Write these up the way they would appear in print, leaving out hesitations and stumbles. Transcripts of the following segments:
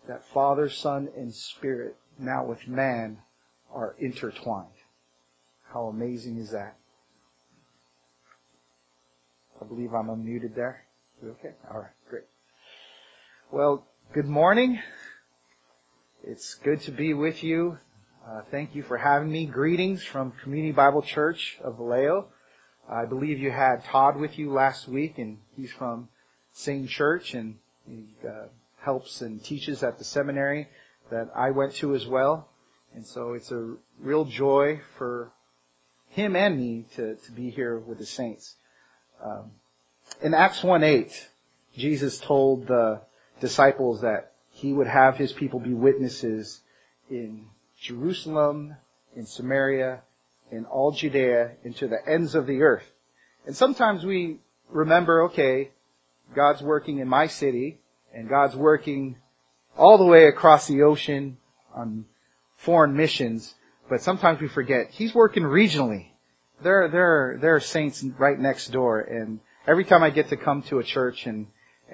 that Father, Son, and Spirit, now with man, are intertwined. How amazing is that? I believe I'm unmuted there. Okay? All right, great. Well, good morning. It's good to be with you. Thank you for having me. Greetings from Community Bible Church of Vallejo. I believe you had Todd with you last week, and he's from Same Church, and he helps and teaches at the seminary that I went to as well. And so it's a real joy for him and me to be here with the saints. In Acts 1:8, Jesus told the disciples that He would have His people be witnesses in Jerusalem, in Samaria, in all Judea, and to the ends of the earth. And sometimes we remember, okay, God's working in my city, and God's working all the way across the ocean on foreign missions, but sometimes we forget He's working regionally. There are saints right next door, and every time I get to come to a church and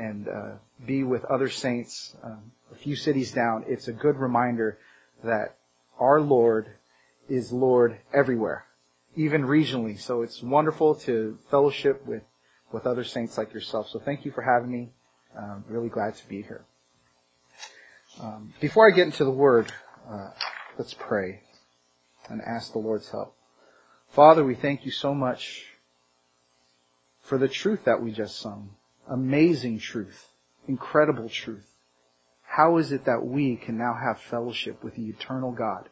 be with other saints a few cities down, it's a good reminder that our Lord is Lord everywhere, even regionally. So it's wonderful to fellowship with other saints like yourself. So thank you for having me. I'm really glad to be here. Before I get into the Word, let's pray and ask the Lord's help. Father, we thank you so much for the truth that we just sung. Amazing truth. Incredible truth. How is it that we can now have fellowship with the eternal God?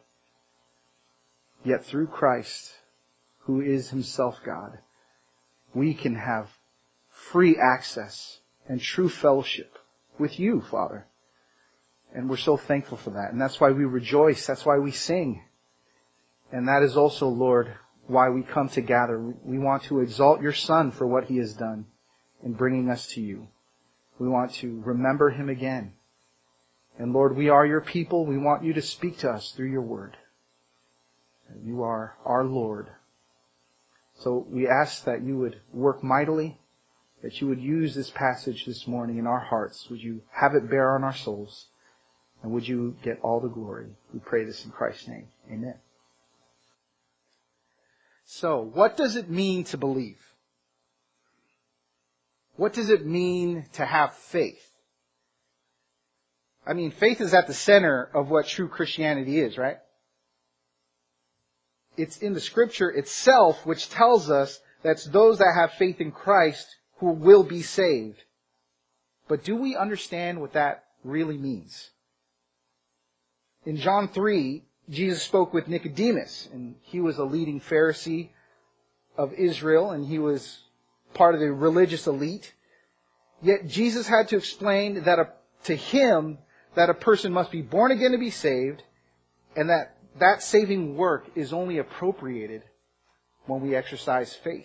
Yet through Christ, who is Himself God, we can have free access and true fellowship with you, Father. And we're so thankful for that. And that's why we rejoice. That's why we sing. And that is also, Lord, why we come to gather. We want to exalt your Son for what He has done in bringing us to you. We want to remember Him again. And Lord, we are your people. We want you to speak to us through your word. You are our Lord. So we ask that you would work mightily, that you would use this passage this morning in our hearts. Would you have it bear on our souls? And would you get all the glory? We pray this in Christ's name. Amen. So, what does it mean to believe? What does it mean to have faith? I mean, faith is at the center of what true Christianity is, right? It's in the Scripture itself which tells us that's those that have faith in Christ who will be saved. But do we understand what that really means? In John 3, Jesus spoke with Nicodemus, and he was a leading Pharisee of Israel, and he was part of the religious elite. Yet Jesus had to explain to him that a person must be born again to be saved, and that saving work is only appropriated when we exercise faith.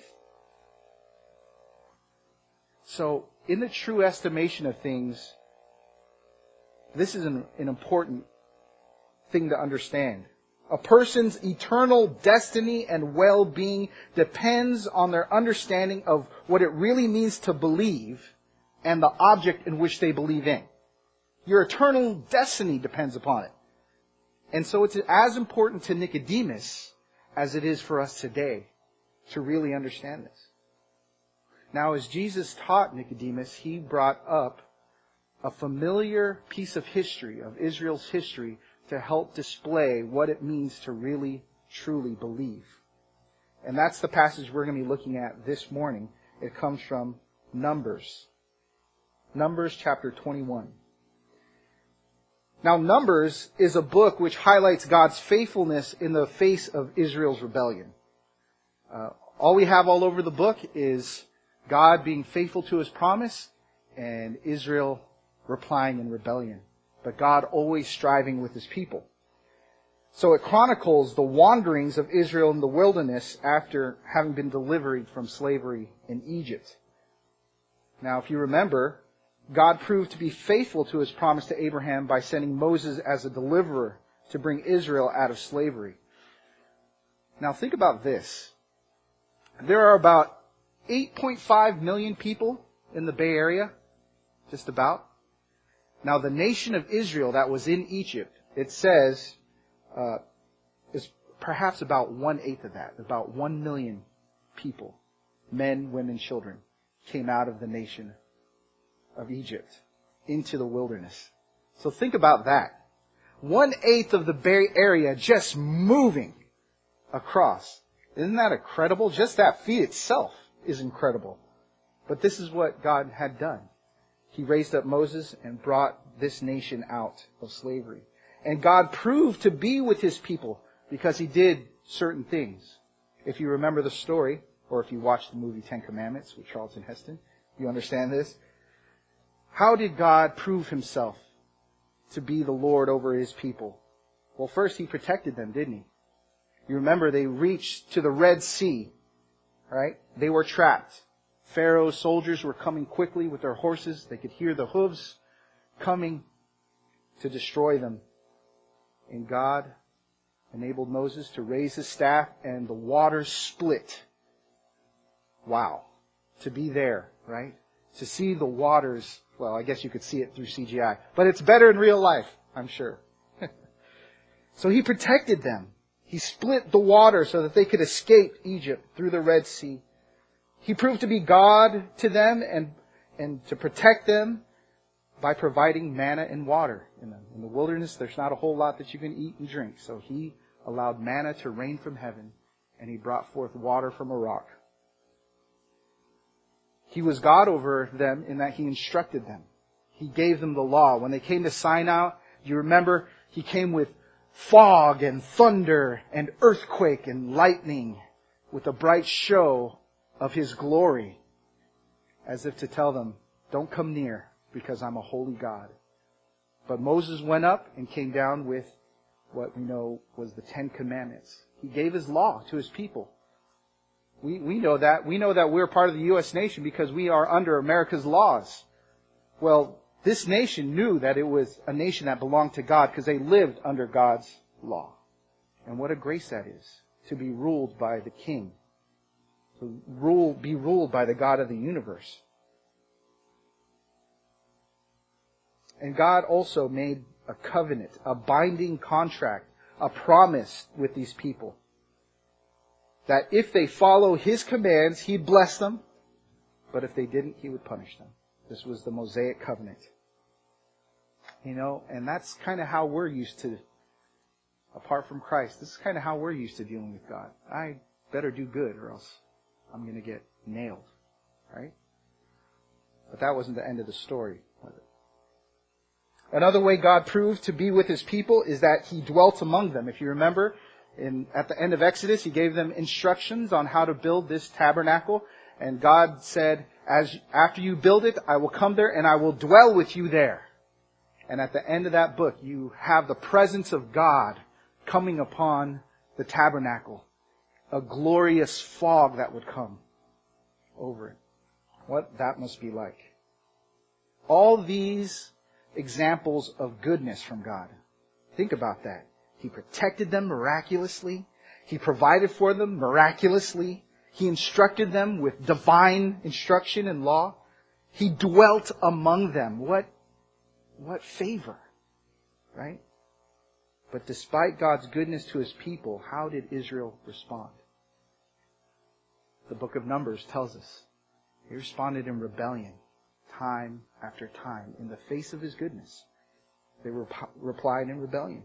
So, in the true estimation of things, this is an important thing to understand. A person's eternal destiny and well-being depends on their understanding of what it really means to believe and the object in which they believe in. Your eternal destiny depends upon it. And so it's as important to Nicodemus as it is for us today to really understand this. Now, as Jesus taught Nicodemus, He brought up a familiar piece of history, of Israel's history, to help display what it means to really, truly believe. And that's the passage we're going to be looking at this morning. It comes from Numbers. Numbers chapter 21. Now, Numbers is a book which highlights God's faithfulness in the face of Israel's rebellion. All we have all over the book is God being faithful to His promise and Israel replying in rebellion. But God always striving with His people. So it chronicles the wanderings of Israel in the wilderness after having been delivered from slavery in Egypt. Now, if you remember, God proved to be faithful to His promise to Abraham by sending Moses as a deliverer to bring Israel out of slavery. Now think about this. There are about 8.5 million people in the Bay Area, just about. Now the nation of Israel that was in Egypt, it says, is perhaps about 1/8 of that. About 1 million people, men, women, children, came out of the nation of Egypt into the wilderness. So think about that. 1/8 of the Bay Area just moving across. Isn't that incredible? Just that feat itself is incredible. But this is what God had done. He raised up Moses and brought this nation out of slavery. And God proved to be with His people because He did certain things. If you remember the story, or if you watched the movie 10 Commandments with Charlton Heston, you understand this. How did God prove Himself to be the Lord over His people? Well, first He protected them, didn't He? You remember they reached to the Red Sea, right? They were trapped. Pharaoh's soldiers were coming quickly with their horses. They could hear the hooves coming to destroy them. And God enabled Moses to raise his staff and the waters split. Wow. To be there, right? To see the waters, well, I guess you could see it through CGI. But it's better in real life, I'm sure. So He protected them. He split the water so that they could escape Egypt through the Red Sea. He proved to be God to them and to protect them by providing manna and water. In the wilderness, there's not a whole lot that you can eat and drink. So He allowed manna to rain from heaven, and He brought forth water from a rock. He was God over them in that He instructed them. He gave them the law. When they came to Sinai, you remember, He came with fog and thunder and earthquake and lightning with a bright show of His glory, as if to tell them, don't come near because I'm a holy God. But Moses went up and came down with what we know was the 10 Commandments. He gave His law to His people. We know that. We know that we're part of the U.S. nation because we are under America's laws. Well, this nation knew that it was a nation that belonged to God because they lived under God's law. And what a grace that is, to be ruled by the King. To be ruled by the God of the universe. And God also made a covenant, a binding contract, a promise with these people. That if they follow His commands, He'd bless them. But if they didn't, He would punish them. This was the Mosaic covenant. You know, and that's kind of how we're used to, apart from Christ, this is kind of how we're used to dealing with God. I better do good or else I'm going to get nailed. Right? But that wasn't the end of the story, was it? Another way God proved to be with His people is that He dwelt among them. If you remember, at the end of Exodus, He gave them instructions on how to build this tabernacle. And God said, after you build it, I will come there and I will dwell with you there. And at the end of that book, you have the presence of God coming upon the tabernacle. A glorious fog that would come over it. What that must be like. All these examples of goodness from God. Think about that. He protected them miraculously. He provided for them miraculously. He instructed them with divine instruction and law. He dwelt among them. What favor, right? But despite God's goodness to His people, how did Israel respond? The book of Numbers tells us. They responded in rebellion, time after time, in the face of His goodness. They replied in rebellion.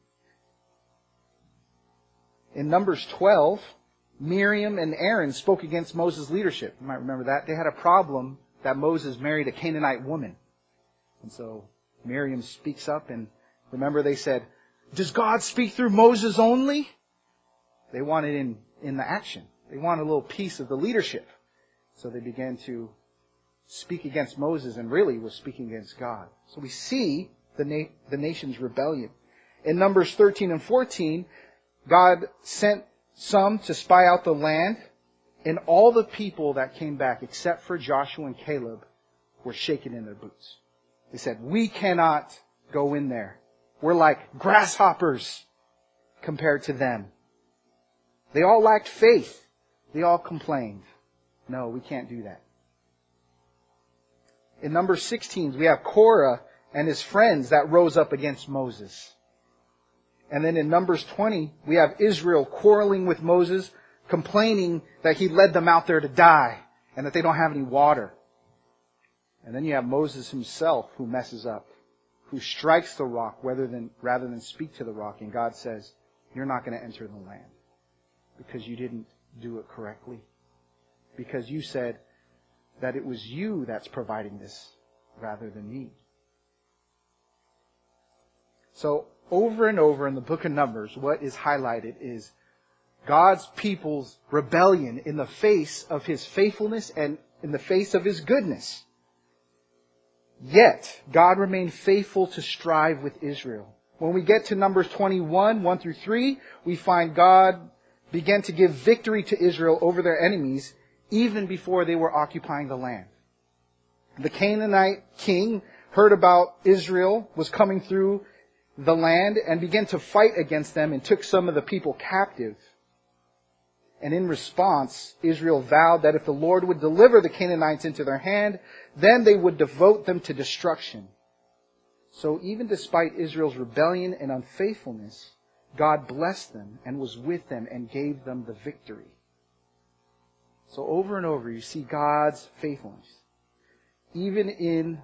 In Numbers 12, Miriam and Aaron spoke against Moses' leadership. You might remember that. They had a problem that Moses married a Canaanite woman. And so Miriam speaks up, and remember they said, does God speak through Moses only? They wanted in the action. They wanted a little piece of the leadership. So they began to speak against Moses and really was speaking against God. So we see the nation's rebellion. In Numbers 13 and 14, God sent some to spy out the land, and all the people that came back, except for Joshua and Caleb, were shaken in their boots. They said, we cannot go in there. We're like grasshoppers compared to them. They all lacked faith. They all complained. No, we can't do that. In Numbers 16, we have Korah and his friends that rose up against Moses. And then in Numbers 20, we have Israel quarreling with Moses, complaining that he led them out there to die and that they don't have any water. And then you have Moses himself who messes up, who strikes the rock rather than speak to the rock. And God says, you're not going to enter the land because you didn't do it correctly. Because you said that it was you that's providing this rather than me. So over and over in the book of Numbers, what is highlighted is God's people's rebellion in the face of His faithfulness and in the face of His goodness. Yet, God remained faithful to strive with Israel. When we get to Numbers 21, 1 through 3, we find God began to give victory to Israel over their enemies even before they were occupying the land. The Canaanite king heard about Israel was coming through the land and began to fight against them and took some of the people captive. And in response, Israel vowed that if the Lord would deliver the Canaanites into their hand, then they would devote them to destruction. So even despite Israel's rebellion and unfaithfulness, God blessed them and was with them and gave them the victory. So over and over you see God's faithfulness. Even in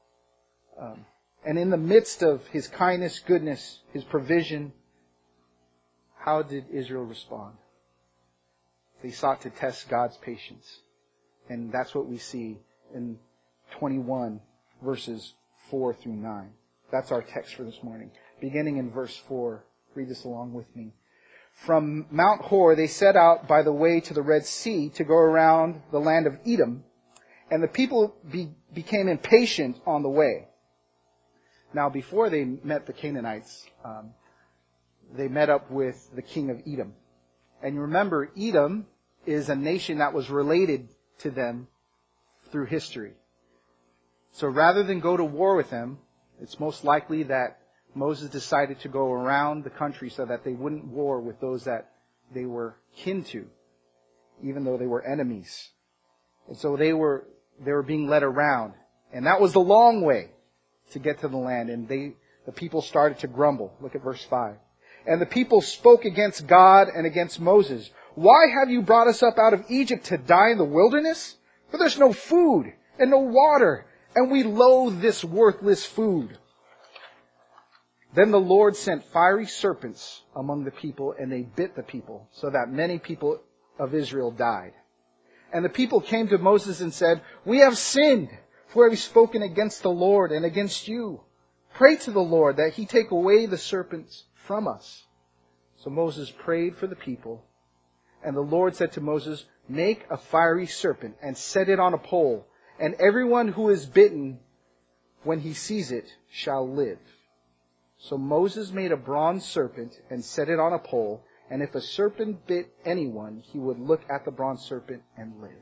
the midst of His kindness, goodness, His provision, how did Israel respond? They sought to test God's patience. And that's what we see in 21 verses 4 through 9. That's our text for this morning. Beginning in verse 4. Read this along with me. From Mount Hor they set out by the way to the Red Sea to go around the land of Edom. And the people became impatient on the way. Now before they met the Canaanites, they met up with the king of Edom. And you remember, Edom is a nation that was related to them through history. So rather than go to war with them, it's most likely that Moses decided to go around the country so that they wouldn't war with those that they were kin to, even though they were enemies. And so they were being led around. And that was the long way to get to the land. And the people started to grumble. Look at verse 5. And the people spoke against God and against Moses. Why have you brought us up out of Egypt to die in the wilderness? For there's no food and no water, and we loathe this worthless food. Then the Lord sent fiery serpents among the people, and they bit the people, so that many people of Israel died. And the people came to Moses and said, we have sinned, for we have spoken against the Lord and against you. Pray to the Lord that He take away the serpents from us. So Moses prayed for the people, and the Lord said to Moses, make a fiery serpent and set it on a pole, and everyone who is bitten, when he sees it, shall live. So Moses made a bronze serpent and set it on a pole, and if a serpent bit anyone, he would look at the bronze serpent and live.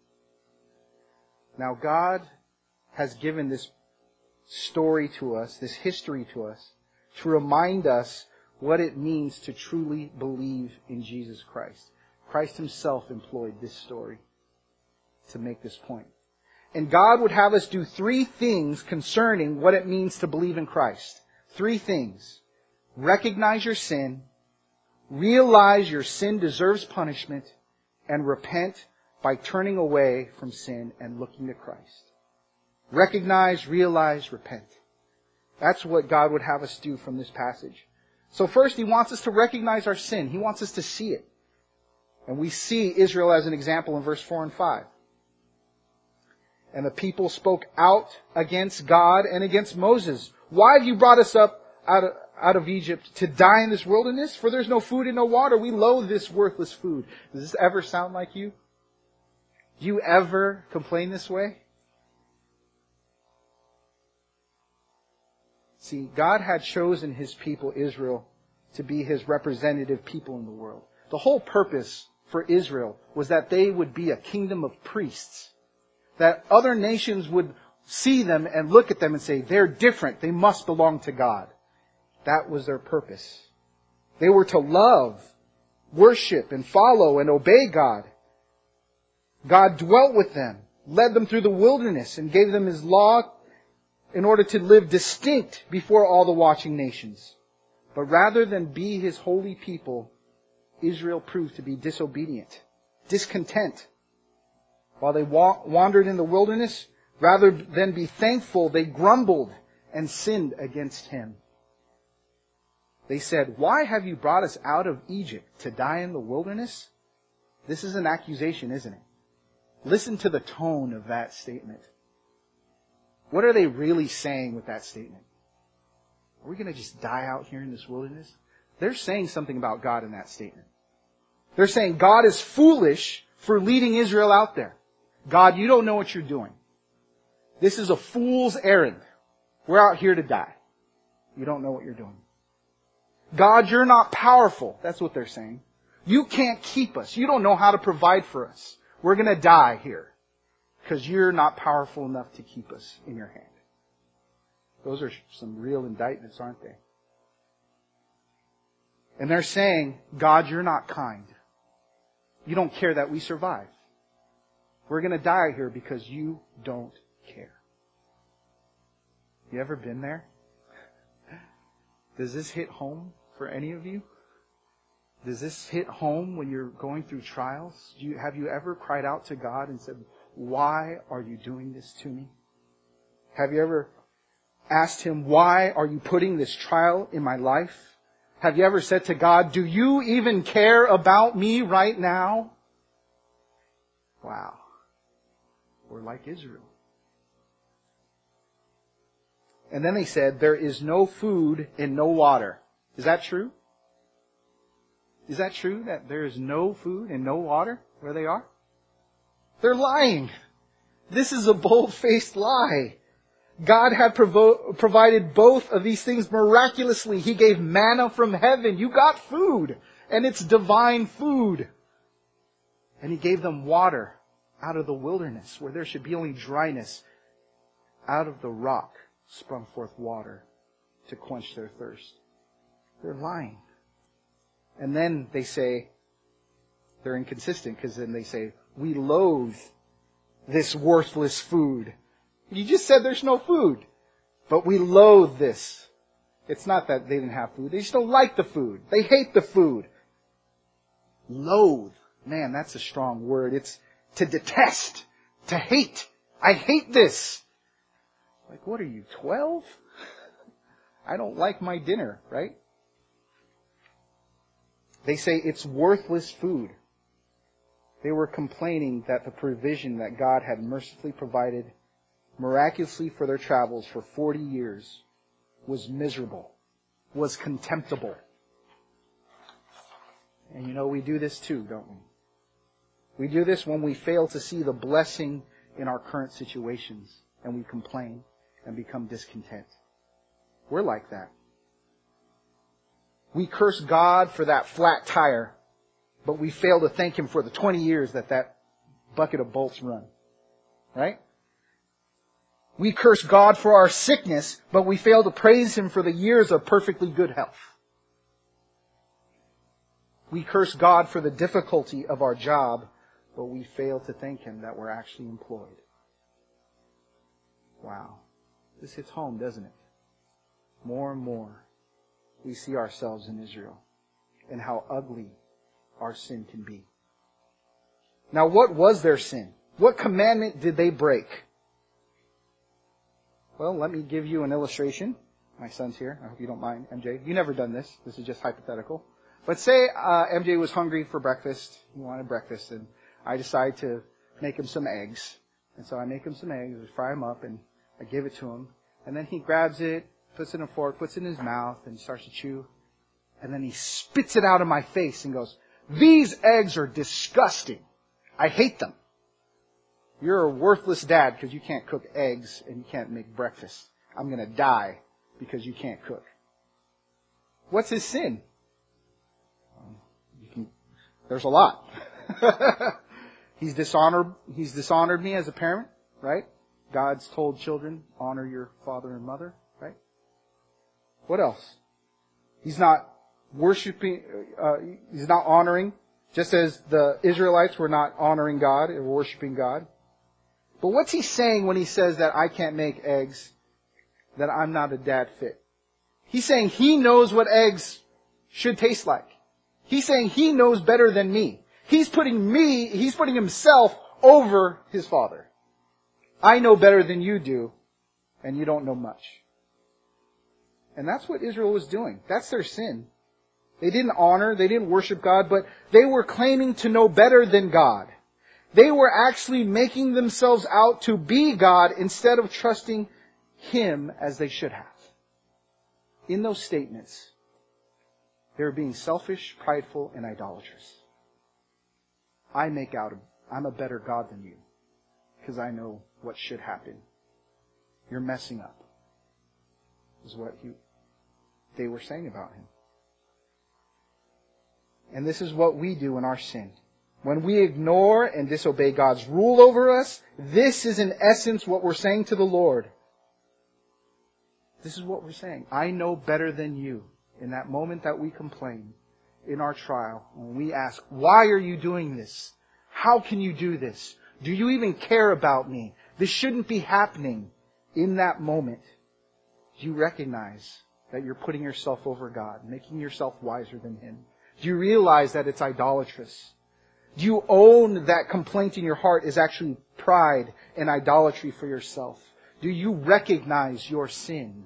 Now God has given this story to us, this history to us, to remind us what it means to truly believe in Jesus Christ. Christ Himself employed this story to make this point. And God would have us do 3 things concerning what it means to believe in Christ. 3 things. Recognize your sin, realize your sin deserves punishment, and repent by turning away from sin and looking to Christ. Recognize, realize, repent. That's what God would have us do from this passage. So first, He wants us to recognize our sin. He wants us to see it. And we see Israel as an example in verse 4 and 5. And the people spoke out against God and against Moses. Why have you brought us up out of Egypt to die in this wilderness? For there's no food and no water. We loathe this worthless food. Does this ever sound like you? Do you ever complain this way? See, God had chosen His people, Israel, to be His representative people in the world. The whole purpose for Israel was that they would be a kingdom of priests. That other nations would see them and look at them and say, they're different. They must belong to God. That was their purpose. They were to love, worship, and follow and obey God. God dwelt with them, led them through the wilderness, and gave them His law in order to live distinct before all the watching nations. But rather than be His holy people, Israel proved to be disobedient, discontent. While they wandered in the wilderness, rather than be thankful, they grumbled and sinned against Him. They said, "Why have you brought us out of Egypt to die in the wilderness?" This is an accusation, isn't it? Listen to the tone of that statement. What are they really saying with that statement? Are we going to just die out here in this wilderness? They're saying something about God in that statement. They're saying God is foolish for leading Israel out there. God, you don't know what you're doing. This is a fool's errand. We're out here to die. You don't know what you're doing. God, you're not powerful. That's what they're saying. You can't keep us. You don't know how to provide for us. We're going to die here because you're not powerful enough to keep us in your hand. Those are some real indictments, aren't they? And they're saying, God, you're not kind. You don't care that we survive. We're going to die here because you don't care. You ever been there? Does this hit home for any of you? Does this hit home when you're going through trials? Have you ever cried out to God and said, why are you doing this to me? Have you ever asked Him, why are you putting this trial in my life? Have you ever said to God, do you even care about me right now? Wow. We're like Israel. And then they said, there is no food and no water. Is that true? Is that true that there is no food and no water where they are? They're lying. This is a bold-faced lie. God had provided both of these things miraculously. He gave manna from heaven. You got food, and it's divine food. And He gave them water out of the wilderness where there should be only dryness. Out of the rock sprung forth water to quench their thirst. They're lying. And then they say, they're inconsistent because then they say, we loathe this worthless food. You just said there's no food, but we loathe this. It's not that they didn't have food. They just don't like the food. They hate the food. Loathe. Man, that's a strong word. It's to detest, to hate. I hate this. Like, what are you, 12? I don't like my dinner, right? They say it's worthless food. They were complaining that the provision that God had mercifully provided miraculously for their travels for 40 years was miserable, was contemptible. And you know, we do this too, don't we? We do this when we fail to see the blessing in our current situations and we complain and become discontent. We're like that. We curse God for that flat tire, but we fail to thank Him for the 20 years that bucket of bolts run. Right? We curse God for our sickness, but we fail to praise Him for the years of perfectly good health. We curse God for the difficulty of our job, but we fail to thank Him that we're actually employed. Wow. This hits home, doesn't it? More and more, we see ourselves in Israel and how ugly our sin can be. Now, what was their sin? What commandment did they break? Well, let me give you an illustration. My son's here. I hope you don't mind, MJ. You've never done this. This is just hypothetical. But say MJ was hungry for breakfast. He wanted breakfast, and I decide to make him some eggs. And so I make him some eggs, I fry them up, and I give it to him. And then he grabs it, puts it in a fork, puts it in his mouth, and starts to chew. And then he spits it out in my face and goes, "These eggs are disgusting. I hate them. You're a worthless dad because you can't cook eggs and you can't make breakfast. I'm going to die because you can't cook." What's his sin? There's a lot. He's dishonored me as a parent, right? God's told children, honor your father and mother, right? What else? He's not worshiping, he's not honoring, just as the Israelites were not honoring God and worshiping God. But what's he saying when he says that I can't make eggs that I'm not a dad fit. He's saying he knows what eggs should taste like. He's saying he knows better than me. He's putting himself over his father. I know better than you do, and you don't know much. And that's what Israel was doing. That's their sin. They didn't honor, they didn't worship God, but they were claiming to know better than God. They were actually making themselves out to be God instead of trusting Him as they should have. In those statements, they were being selfish, prideful, and idolatrous. I'm a better God than you because I know what should happen. You're messing up, is what they were saying about Him. And this is what we do in our sin. When we ignore and disobey God's rule over us, this is in essence what we're saying to the Lord. This is what we're saying. I know better than you. In that moment that we complain, in our trial, when we ask, why are you doing this? How can you do this? Do you even care about me? This shouldn't be happening. In that moment, do you recognize that you're putting yourself over God, making yourself wiser than Him? Do you realize that it's idolatrous? Do you own that complaint in your heart is actually pride and idolatry for yourself? Do you recognize your sin?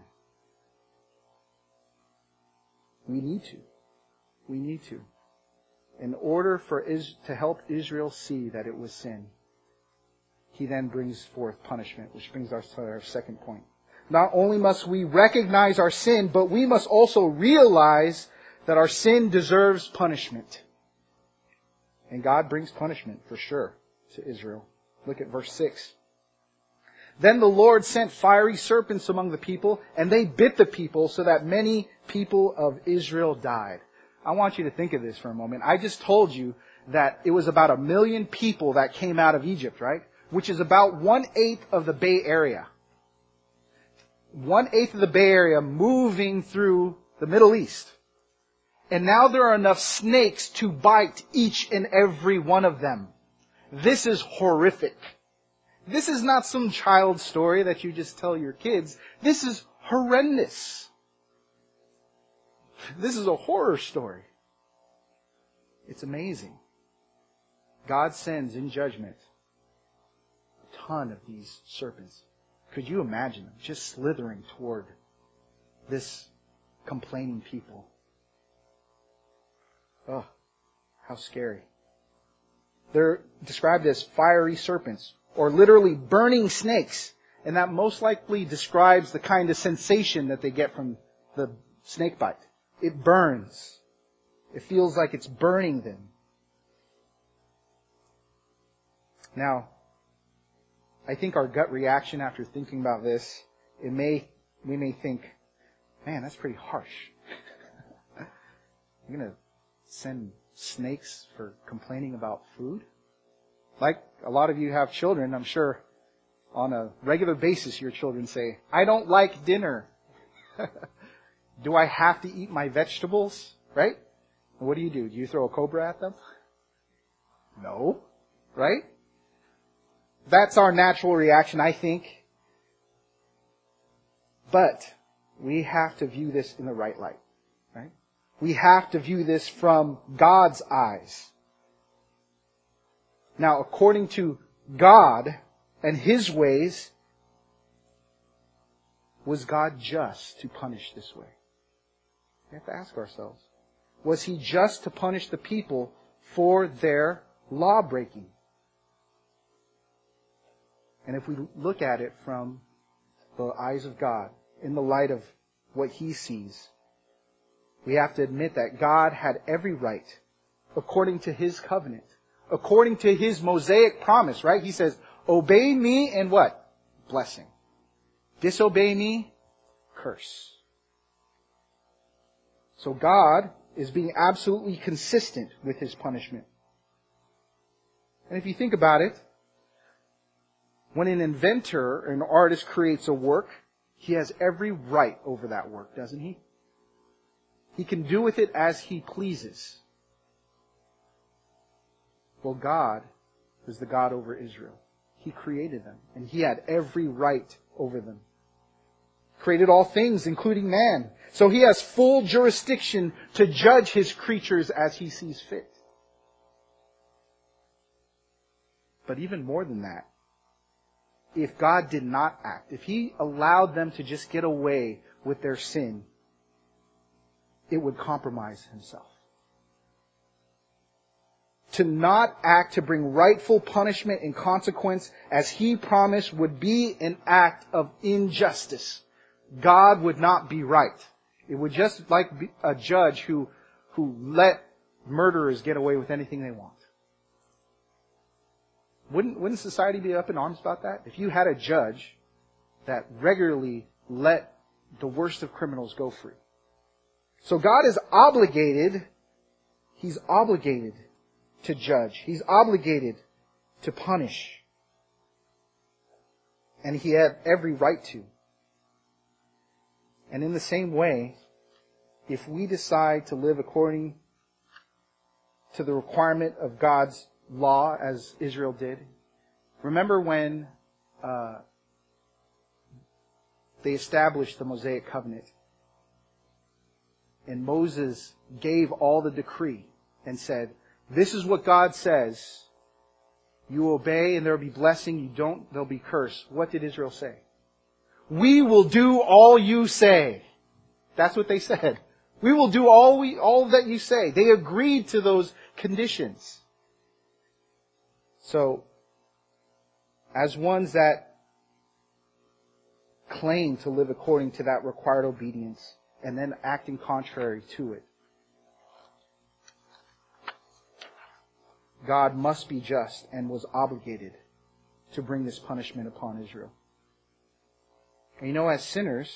We need to. We need to. In order to help Israel see that it was sin, He then brings forth punishment, which brings us to our second point. Not only must we recognize our sin, but we must also realize that our sin deserves punishment. And God brings punishment for sure to Israel. Look at verse 6. Then the Lord sent fiery serpents among the people, and they bit the people so that many people of Israel died. I want you to think of this for a moment. I just told you that it was about 1 million people that came out of Egypt, right? Which is about 1/8 of the Bay Area. 1/8 of the Bay Area moving through the Middle East. And now there are enough snakes to bite each and every one of them. This is horrific. This is not some child story that you just tell your kids. This is horrendous. This is a horror story. It's amazing. God sends in judgment a ton of these serpents. Could you imagine them just slithering toward this complaining people? Oh, how scary. They're described as fiery serpents, or literally burning snakes. And that most likely describes the kind of sensation that they get from the snake bite. It burns. It feels like it's burning them. Now, I think our gut reaction after thinking about this, we may think, man, that's pretty harsh. You're going to send snakes for complaining about food? Like a lot of you have children, I'm sure on a regular basis your children say, I don't like dinner. Do I have to eat my vegetables? Right? And what do? Do you throw a cobra at them? No. Right? That's our natural reaction, I think. But we have to view this in the right light. Right? We have to view this from God's eyes. Now, according to God and His ways, was God just to punish this way? We have to ask ourselves, was He just to punish the people for their law breaking? And if we look at it from the eyes of God, in the light of what He sees, we have to admit that God had every right, according to His covenant, according to His Mosaic promise, right? He says, obey me and what? Blessing. Disobey me, curse. So God is being absolutely consistent with His punishment. And if you think about it, when an inventor or an artist creates a work, he has every right over that work, doesn't he? He can do with it as he pleases. Well, God was the God over Israel. He created them, and He had every right over them. created all things, including man. So He has full jurisdiction to judge His creatures as He sees fit. But even more than that, if God did not act, if He allowed them to just get away with their sin, it would compromise Himself. To not act to bring rightful punishment and consequence as He promised would be an act of injustice. God would not be right. It would just like be a judge who let murderers get away with anything they want. Wouldn't society be up in arms about that? If you had a judge that regularly let the worst of criminals go free. So God is obligated, He's obligated to judge. He's obligated to punish. And He had every right to. And in the same way, if we decide to live according to the requirement of God's law as Israel did, remember when they established the Mosaic covenant and Moses gave all the decree and said, this is what God says. You obey and there will be blessing. You don't, there'll be curse. What did Israel say? We will do all you say. That's what they said. We will do all that you say. They agreed to those conditions. So, as ones that claim to live according to that required obedience and then acting contrary to it, God must be just and was obligated to bring this punishment upon Israel. And you know, as sinners,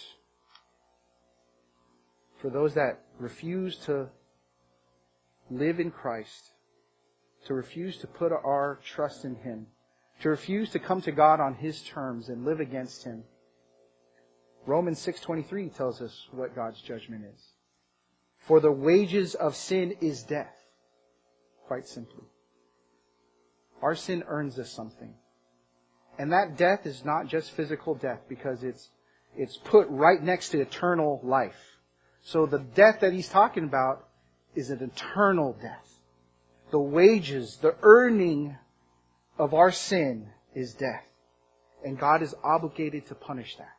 for those that refuse to live in Christ, to refuse to put our trust in Him, to refuse to come to God on His terms and live against Him, Romans 6:23 tells us what God's judgment is. For the wages of sin is death. Quite simply. Our sin earns us something. And that death is not just physical death, because it's put right next to eternal life. So the death that he's talking about is an eternal death. The wages, the earning of our sin is death. And God is obligated to punish that.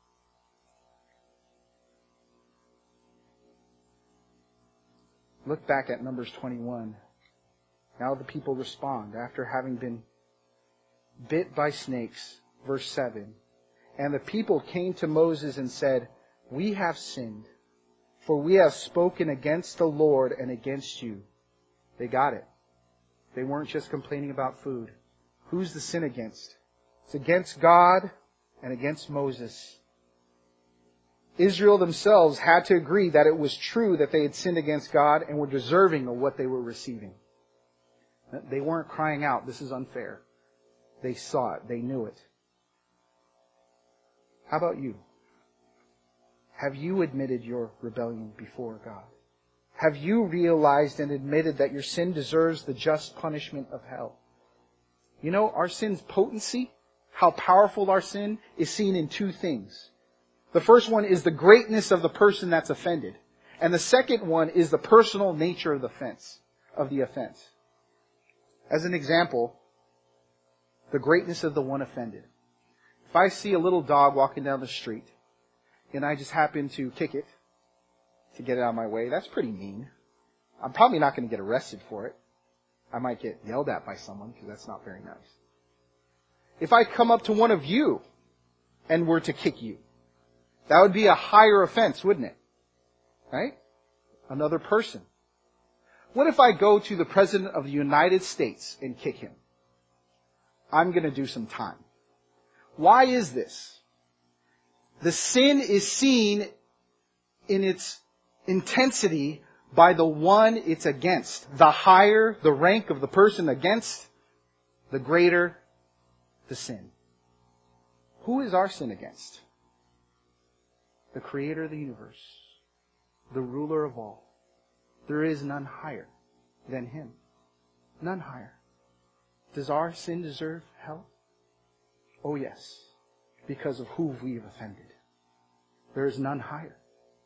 Look back at Numbers 21. Now the people respond after having been bit by snakes. Verse 7. And the people came to Moses and said, we have sinned, for we have spoken against the Lord and against you. They got it. They weren't just complaining about food. Who's the sin against? It's against God and against Moses. Israel themselves had to agree that it was true that they had sinned against God and were deserving of what they were receiving. They weren't crying out, this is unfair. They saw it. They knew it. How about you? Have you admitted your rebellion before God? Have you realized and admitted that your sin deserves the just punishment of hell? You know, our sin's potency, how powerful our sin is seen in two things. The first one is the greatness of the person that's offended. And the second one is the personal nature of the offense. As an example, the greatness of the one offended. If I see a little dog walking down the street and I just happen to kick it to get it out of my way, that's pretty mean. I'm probably not going to get arrested for it. I might get yelled at by someone because that's not very nice. If I come up to one of you and were to kick you, that would be a higher offense, wouldn't it? Right? Another person. What if I go to the President of the United States and kick him? I'm going to do some time. Why is this? The sin is seen in its intensity by the one it's against. The higher the rank of the person against, the greater the sin. Who is our sin against? The Creator of the universe. The ruler of all. There is none higher than Him. None higher. Does our sin deserve hell? Oh yes, because of who we have offended. There is none higher.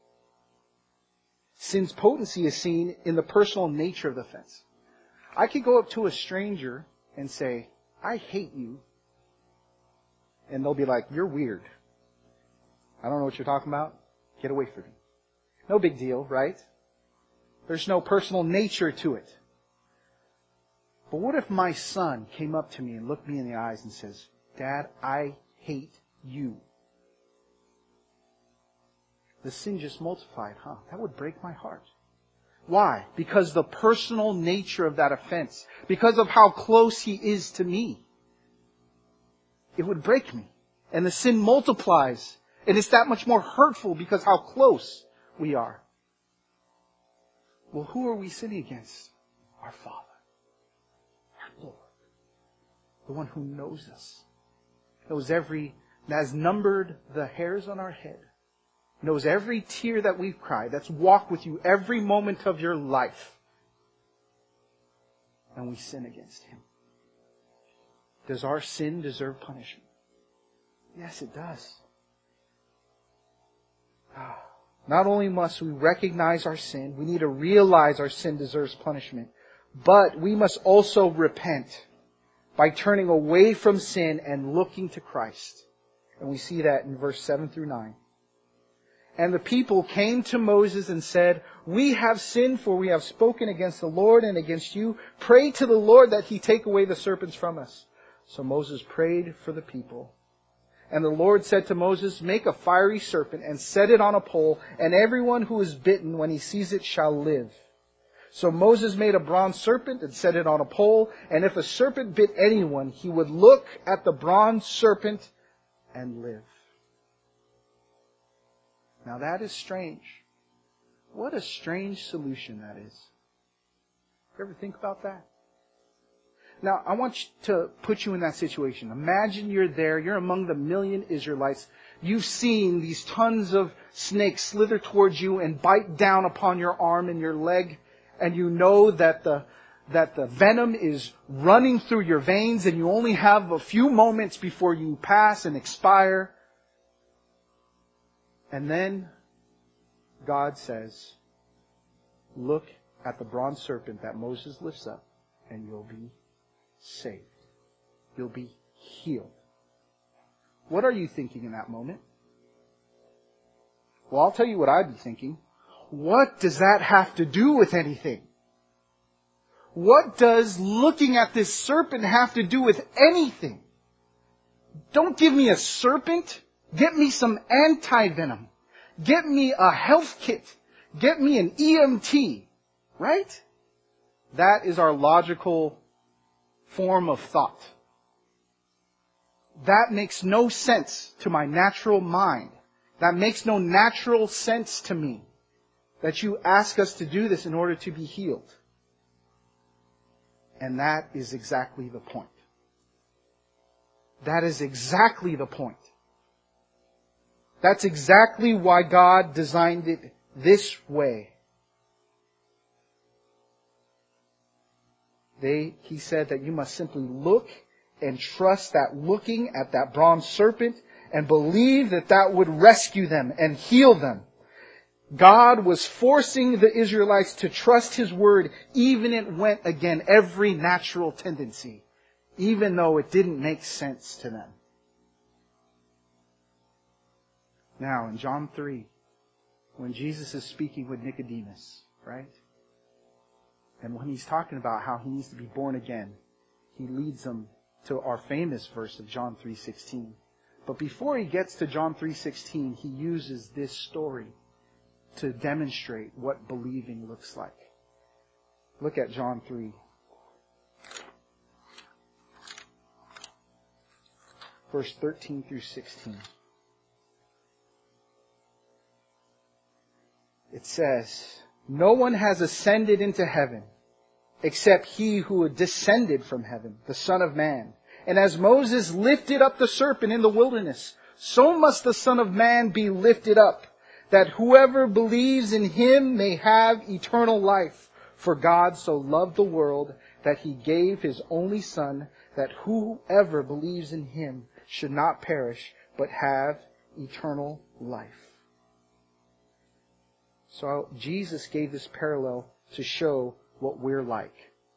Sin's potency is seen in the personal nature of the offense. I could go up to a stranger and say, I hate you. And they'll be like, you're weird. I don't know what you're talking about. Get away from me. No big deal, right? There's no personal nature to it. But what if my son came up to me and looked me in the eyes and says, Dad, I hate you? The sin just multiplied, huh? That would break my heart. Why? Because the personal nature of that offense. Because of how close he is to me. It would break me. And the sin multiplies. And it's that much more hurtful because how close we are. Well, who are we sinning against? Our Father. Our Lord. The one who knows us. Has numbered the hairs on our head. Knows every tear that we've cried. That's walked with you every moment of your life. And we sin against Him. Does our sin deserve punishment? Yes, it does. Not only must we recognize our sin, we need to realize our sin deserves punishment, but we must also repent by turning away from sin and looking to Christ. And we see that in verse 7 through 9. And the people came to Moses and said, we have sinned, for we have spoken against the Lord and against you. Pray to the Lord that He take away the serpents from us. So Moses prayed for the people. And the Lord said to Moses, make a fiery serpent and set it on a pole, and everyone who is bitten when he sees it shall live. So Moses made a bronze serpent and set it on a pole, and if a serpent bit anyone, he would look at the bronze serpent and live. Now that is strange. What a strange solution that is. You ever think about that? Now, I want to put you in that situation. Imagine you're there, you're among the million Israelites. You've seen these tons of snakes slither towards you and bite down upon your arm and your leg, and you know that the venom is running through your veins and you only have a few moments before you pass and expire. And then God says, look at the bronze serpent that Moses lifts up and you'll be saved. You'll be healed. What are you thinking in that moment? Well, I'll tell you what I'd be thinking. What does that have to do with anything? What does looking at this serpent have to do with anything? Don't give me a serpent. Get me some anti-venom. Get me a health kit. Get me an EMT. Right? That is our logical form of thought. That makes no sense to my natural mind. That makes no natural sense to me. That you ask us to do this in order to be healed. And that is exactly the point. That is exactly the point. That's exactly why God designed it this way. He said that you must simply look and trust that looking at that bronze serpent and believe that that would rescue them and heal them. God was forcing the Israelites to trust His word even it went against every natural tendency, even though it didn't make sense to them. Now, in John 3, when Jesus is speaking with Nicodemus, right? And when He's talking about how he needs to be born again, He leads them to our famous verse of John 3:16. But before He gets to John 3:16, He uses this story to demonstrate what believing looks like. Look at John 3. Verse 13 through 16. It says, no one has ascended into heaven except He who had descended from heaven, the Son of Man. And as Moses lifted up the serpent in the wilderness, so must the Son of Man be lifted up, that whoever believes in Him may have eternal life. For God so loved the world that He gave His only Son, that whoever believes in Him should not perish, but have eternal life. So Jesus gave this parallel to show what we're like.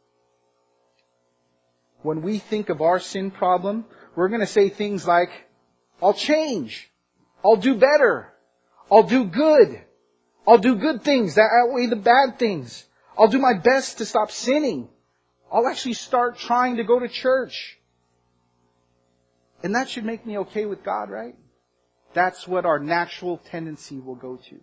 When we think of our sin problem, we're going to say things like, I'll change. I'll do better. I'll do good. I'll do good things that outweigh the bad things. I'll do my best to stop sinning. I'll actually start trying to go to church. And that should make me okay with God, right? That's what our natural tendency will go to.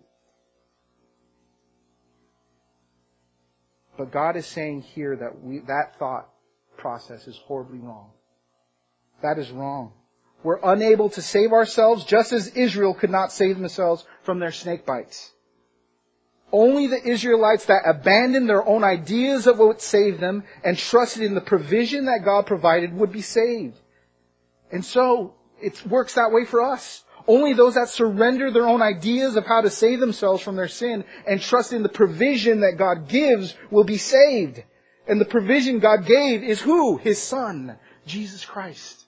But God is saying here that that thought process is horribly wrong. That is wrong. We're unable to save ourselves just as Israel could not save themselves from their snake bites. Only the Israelites that abandoned their own ideas of what would save them and trusted in the provision that God provided would be saved. And so, it works that way for us. Only those that surrender their own ideas of how to save themselves from their sin and trust in the provision that God gives will be saved. And the provision God gave is who? His Son, Jesus Christ.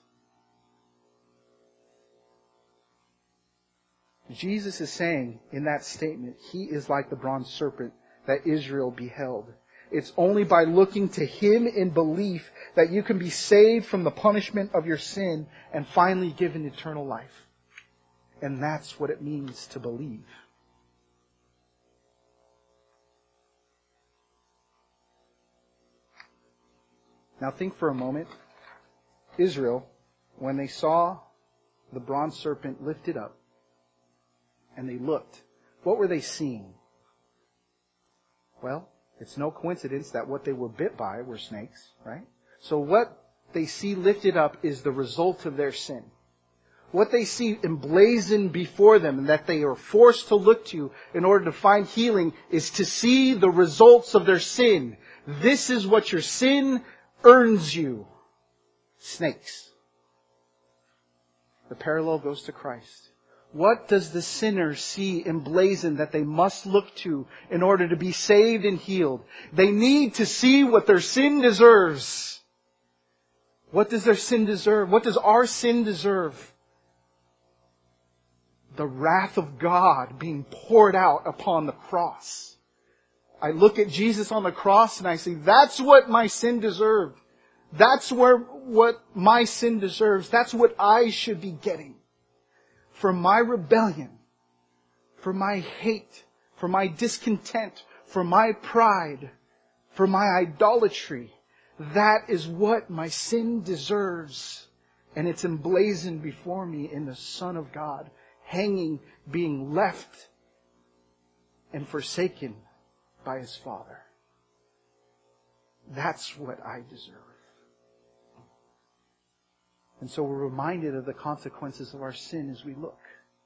Jesus is saying in that statement, He is like the bronze serpent that Israel beheld. It's only by looking to Him in belief that you can be saved from the punishment of your sin and finally given eternal life. And that's what it means to believe. Now think for a moment. Israel, when they saw the bronze serpent lifted up, and they looked, what were they seeing? Well, it's no coincidence that what they were bit by were snakes, right? So what they see lifted up is the result of their sin. What they see emblazoned before them and that they are forced to look to in order to find healing is to see the results of their sin. This is what your sin earns you. Snakes. The parallel goes to Christ. What does the sinner see emblazoned that they must look to in order to be saved and healed? They need to see what their sin deserves. What does their sin deserve? What does our sin deserve? The wrath of God being poured out upon the cross. I look at Jesus on the cross and I say, that's what my sin deserved. That's what my sin deserves. That's what I should be getting. For my rebellion, for my hate, for my discontent, for my pride, for my idolatry. That is what my sin deserves. And it's emblazoned before me in the Son of God, hanging, being left and forsaken by His Father. That's what I deserve. And so we're reminded of the consequences of our sin as we look.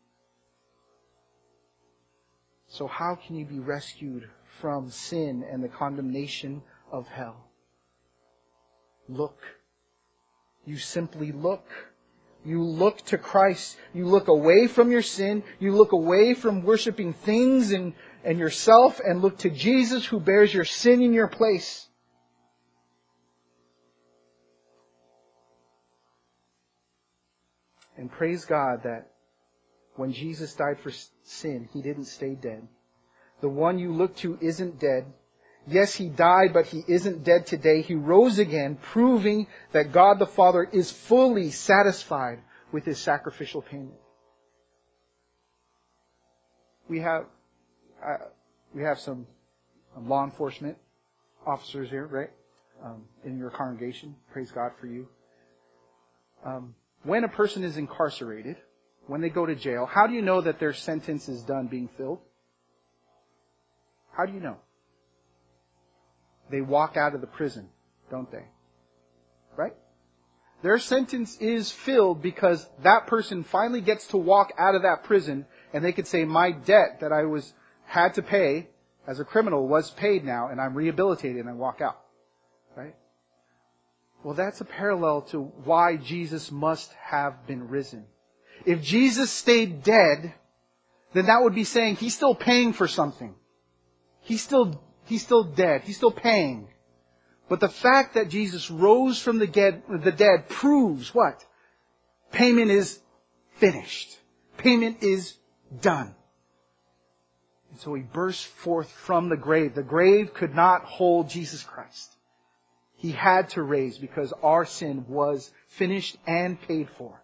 So how can you be rescued from sin and the condemnation of hell? Look. You simply look. You look to Christ. You look away from your sin. You look away from worshiping things and yourself and look to Jesus who bears your sin in your place. And praise God that when Jesus died for sin, He didn't stay dead. The one you look to isn't dead. Yes, He died, but He isn't dead today. He rose again, proving that God the Father is fully satisfied with His sacrificial payment. We have some law enforcement officers here, right? In your congregation. Praise God for you. When a person is incarcerated, when they go to jail, how do you know that their sentence is done being filled? How do you know? They walk out of the prison, don't they? Right? Their sentence is filled because that person finally gets to walk out of that prison and they could say, my debt that I had to pay as a criminal was paid now and I'm rehabilitated and I walk out. Right? Well, that's a parallel to why Jesus must have been risen. If Jesus stayed dead, then that would be saying He's still paying for something. He's still dead. He's still paying. But the fact that Jesus rose from the dead proves what? Payment is finished. Payment is done. And so he burst forth from the grave. The grave could not hold Jesus Christ. He had to raise because our sin was finished and paid for.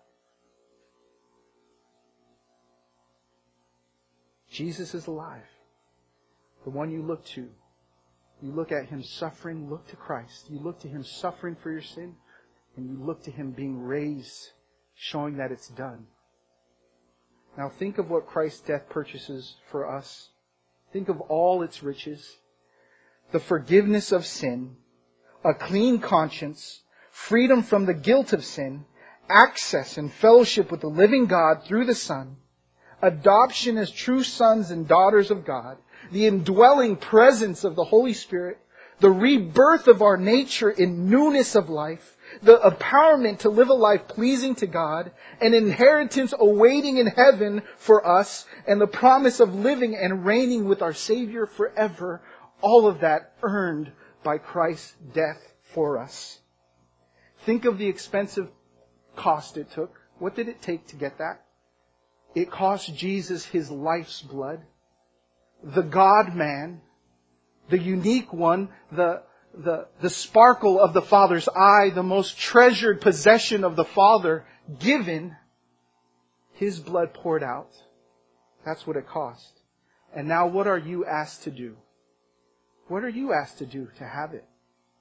Jesus is alive. The one you look to. You look at Him suffering, look to Christ. You look to Him suffering for your sin, and you look to Him being raised, showing that it's done. Now think of what Christ's death purchases for us. Think of all its riches. The forgiveness of sin, a clean conscience, freedom from the guilt of sin, access and fellowship with the living God through the Son, adoption as true sons and daughters of God, the indwelling presence of the Holy Spirit, the rebirth of our nature in newness of life, the empowerment to live a life pleasing to God, an inheritance awaiting in heaven for us, and the promise of living and reigning with our Savior forever. All of that earned by Christ's death for us. Think of the expensive cost it took. What did it take to get that? It cost Jesus His life's blood. The God-man, the unique one, the sparkle of the Father's eye, the most treasured possession of the Father, given, His blood poured out. That's what it cost. And now what are you asked to do? What are you asked to do to have it?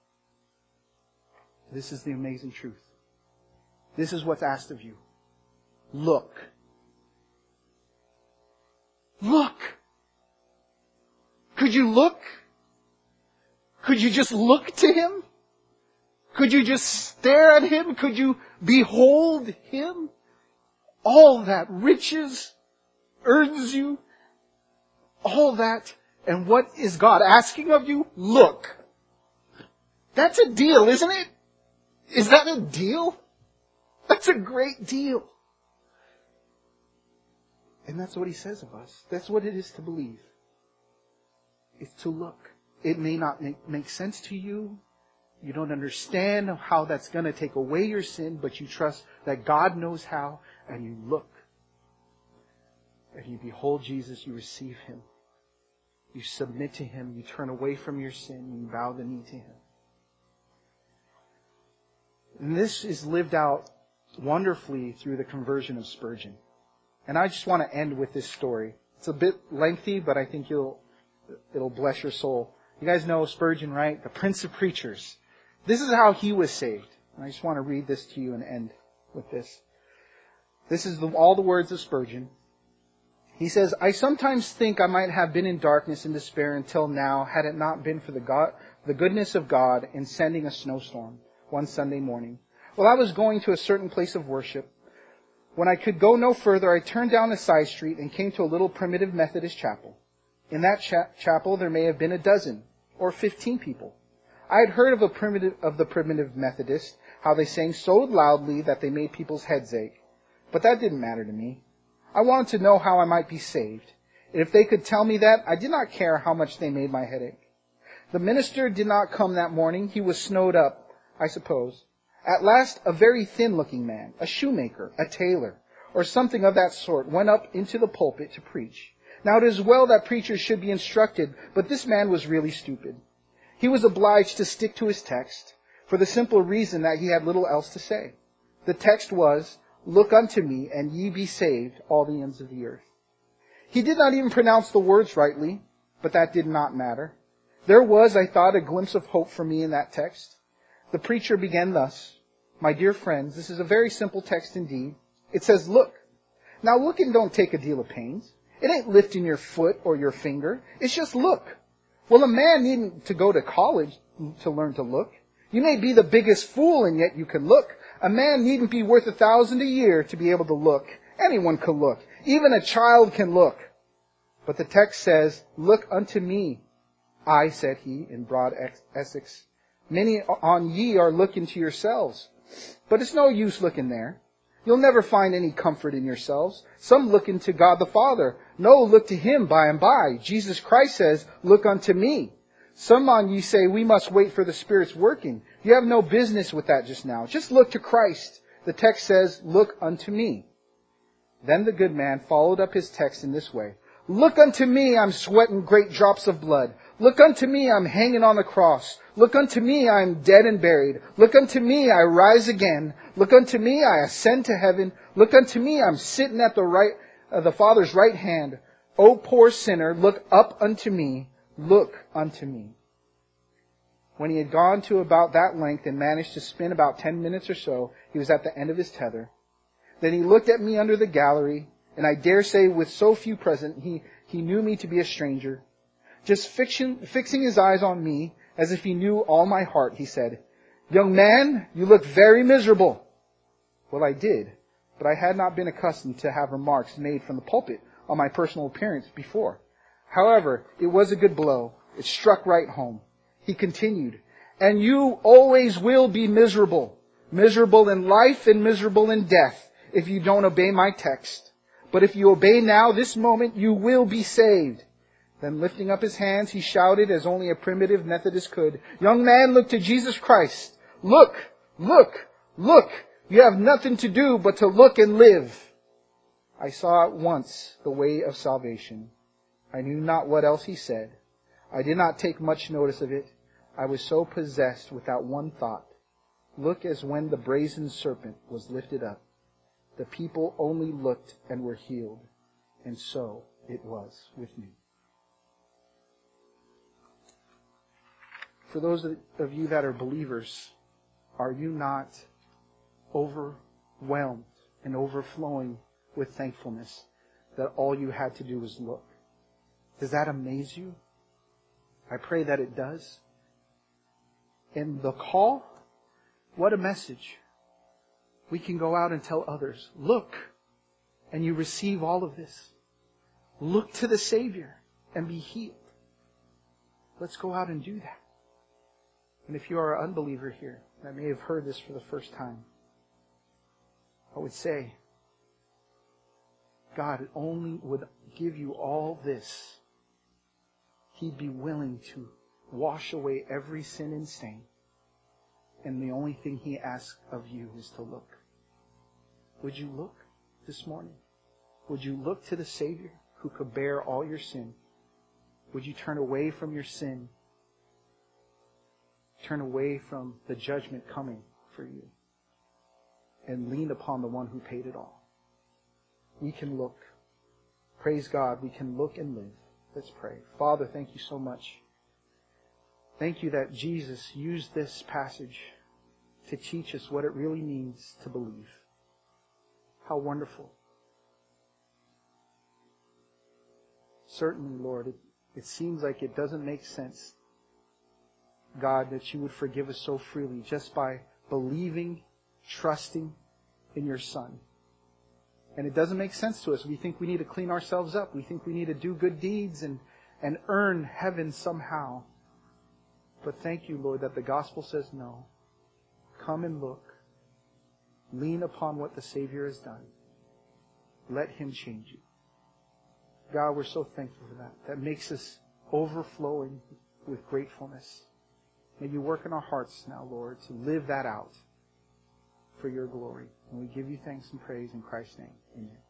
This is the amazing truth. This is what's asked of you. Look. Look. Could you look? Could you just look to Him? Could you just stare at Him? Could you behold Him? All that riches earns you. All that. And what is God asking of you? Look. That's a deal, isn't it? Is that a deal? That's a great deal. And that's what He says of us. That's what it is to believe. It's to look. It may not make sense to you. You don't understand how that's going to take away your sin, but you trust that God knows how, and you look. And you behold Jesus, you receive Him. You submit to Him, you turn away from your sin, you bow the knee to Him. And this is lived out wonderfully through the conversion of Spurgeon. And I just want to end with this story. It's a bit lengthy, but I think it'll bless your soul. You guys know Spurgeon, right? The Prince of Preachers. This is how he was saved. And I just want to read this to you and end with this. This is all the words of Spurgeon. He says, I sometimes think I might have been in darkness and despair until now had it not been for the goodness of God in sending a snowstorm one Sunday morning. While I was going to a certain place of worship, when I could go no further, I turned down a side street and came to a little primitive Methodist chapel. In that chapel, there may have been 12 or 15 people. I had heard of the primitive Methodist, how they sang so loudly that they made people's heads ache. But that didn't matter to me. I wanted to know how I might be saved. And if they could tell me that, I did not care how much they made my head ache. The minister did not come that morning. He was snowed up, I suppose. At last, a very thin-looking man, a shoemaker, a tailor, or something of that sort, went up into the pulpit to preach. Now it is well that preachers should be instructed, but this man was really stupid. He was obliged to stick to his text, for the simple reason that he had little else to say. The text was, Look unto me, and ye be saved, all the ends of the earth. He did not even pronounce the words rightly, but that did not matter. There was, I thought, a glimpse of hope for me in that text. The preacher began thus, My dear friends, this is a very simple text indeed. It says, Look. Now looking don't take a deal of pains. It ain't lifting your foot or your finger. It's just look. Well, a man needn't to go to college to learn to look. You may be the biggest fool and yet you can look. A man needn't be worth 1,000 a year to be able to look. Anyone can look. Even a child can look. But the text says, Look unto me. I, said he, in broad Essex. Many on ye are looking to yourselves. But it's no use looking there. You'll never find any comfort in yourselves. Some looking to God the Father. No, look to Him by and by. Jesus Christ says, Look unto me. Some on ye say, we must wait for the Spirit's working. You have no business with that just now. Just look to Christ. The text says, Look unto me. Then the good man followed up his text in this way. Look unto me, I'm sweating great drops of blood. Look unto me, I'm hanging on the cross. Look unto me, I'm dead and buried. Look unto me, I rise again. Look unto me, I ascend to heaven. Look unto me, I'm sitting at the Father's right hand. O poor sinner, look up unto me. Look unto me. When he had gone to about that length and managed to spin about 10 minutes or so, he was at the end of his tether. Then he looked at me under the gallery, and I dare say with so few present, he knew me to be a stranger. Just fixing his eyes on me, as if he knew all my heart, he said, "Young man, you look very miserable." Well, I did, but I had not been accustomed to have remarks made from the pulpit on my personal appearance before. However, it was a good blow. It struck right home. He continued, "And you always will be miserable. Miserable in life and miserable in death if you don't obey my text. But if you obey now, this moment, you will be saved." Then lifting up his hands, he shouted as only a primitive Methodist could, "Young man, look to Jesus Christ. Look, look, look. You have nothing to do but to look and live." I saw at once the way of salvation. I knew not what else he said. I did not take much notice of it. I was so possessed with that one thought. Look as when the brazen serpent was lifted up. The people only looked and were healed. And so it was with me. For those of you that are believers, are you not overwhelmed and overflowing with thankfulness that all you had to do was look? Does that amaze you? I pray that it does. And the call, what a message. We can go out and tell others, look, and you receive all of this. Look to the Savior and be healed. Let's go out and do that. And if you are an unbeliever here that may have heard this for the first time, I would say, God only would give you all this. He'd be willing to wash away every sin and stain. And the only thing He asks of you is to look. Would you look this morning? Would you look to the Savior who could bear all your sin? Would you turn away from your sin? Turn away from the judgment coming for you and lean upon the one who paid it all. We can look. Praise God, we can look and live. Let's pray. Father, thank you so much. Thank you that Jesus used this passage to teach us what it really means to believe. How wonderful. Certainly, Lord, it seems like it doesn't make sense, God, that you would forgive us so freely just by believing, trusting in your Son. And it doesn't make sense to us. We think we need to clean ourselves up. We think we need to do good deeds and earn heaven somehow. But thank you, Lord, that the gospel says no. Come and look. Lean upon what the Savior has done. Let Him change you. God, we're so thankful for that. That makes us overflowing with gratefulness. May you work in our hearts now, Lord, to live that out for your glory. And we give you thanks and praise in Christ's name. Amen.